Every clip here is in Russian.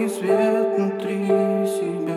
свет внутри себя.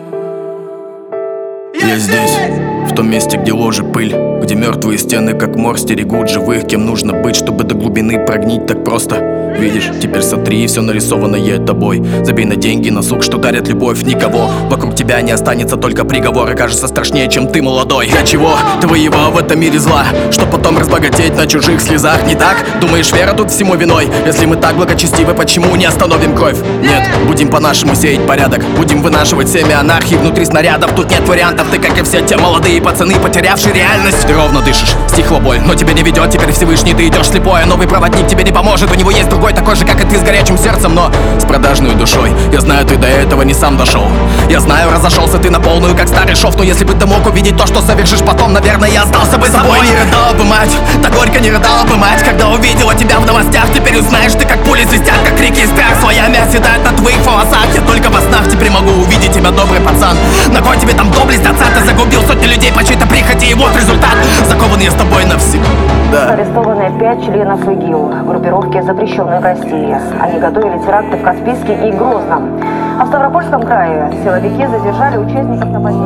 Я здесь, в том месте, где ложи пыль, где мертвые стены, как мор, стерегут живых. Кем нужно быть, чтобы до глубины прогнить так просто? Видишь, теперь сотри все нарисованное тобой. Забей на деньги, на сук, что дарят любовь. Никого вокруг тебя не останется, только приговоры. Кажется страшнее, чем ты молодой. Для чего ты воевал в этом мире зла? Чтоб потом разбогатеть на чужих слезах, не так? Думаешь, вера тут всему виной? Если мы так благочестивы, почему не остановим кровь? Нет, будем по-нашему сеять порядок, будем вынашивать семя анархии внутри снарядов. Тут нет вариантов, ты как и все те молодые пацаны, потерявшие реальность. Ты ровно дышишь, стихла боль, но тебя не ведет теперь Всевышний. Ты идешь слепой, а новый проводник тебе не поможет. У него есть другой, такой же, как и ты, с горячим сердцем, но с продажной душой. Я знаю, ты до этого не сам дошел. Я знаю, разошелся ты на полную, как старый шов. Но если бы ты мог увидеть то, что совершишь потом, наверное, я остался бы собой. Не рыдала бы мать, так горько не рыдала бы мать, когда увидела тебя в новостях. Теперь узнаешь ты, как пули свистят, как крики и страх. Своя мять седает на твоих волосах. Я только во снах теперь могу увидеть тебя, добрый пацан. На кой тебе там доблесть отца? Ты загубил сотни людей по чьей-то прихоти, и вот результат. Закован я с тобой навсегда. Арестованы 5 членов ИГИЛ, группировки, запрещенной в России. Они готовили теракты в Каспийске и Грозном. А в Ставропольском крае силовики задержали участников нападения.